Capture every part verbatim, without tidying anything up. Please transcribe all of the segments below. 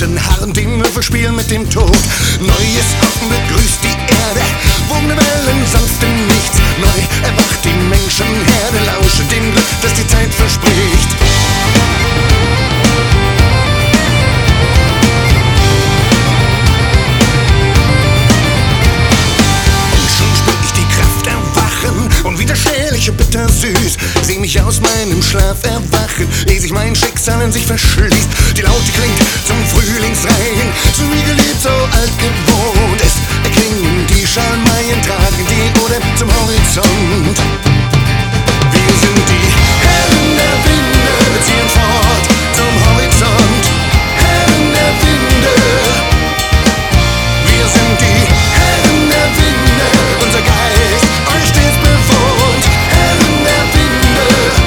Schatten harren dem Würfelspiel mit dem Tod. Neues Hoffen begrüßt die Erde, wogende Wellen sanft im Nichts. Neu erwacht die Menschenherde, lauschen dem Glück, das die Zeit verspricht. Unwiderstehliche bittersüß, seh mich aus meinem Schlaf erwachen, ehe sich mein Schicksal in sich verschließt. Die Laute klingt zum Frühlingsregen, so wie geliebt, so alt gewohnt. Es erklingen die Schalmeien, tragen die Ode zum Horizont. Wir sind die Herren der Winde, ziehen fort zum Horizont. Herren der Winde, wir sind die Herren der Winde, unser Geist euch stets bewohnt. Herren der Winde.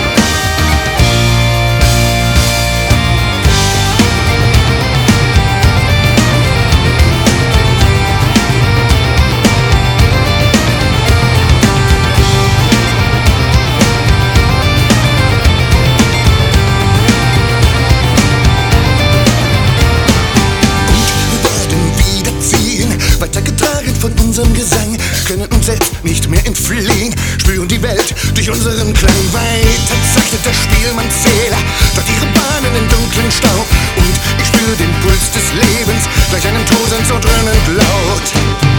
Weitergetragen von unserem Gesang, können uns selbst nicht mehr entfliehen, spüren die Welt durch unseren Klang. Weiter zeichnet der Spielmann Zähler durch ihre Bahnen im dunklen Staub, und ich spüre den Puls des Lebens, gleich einem Tosend so dröhnend laut.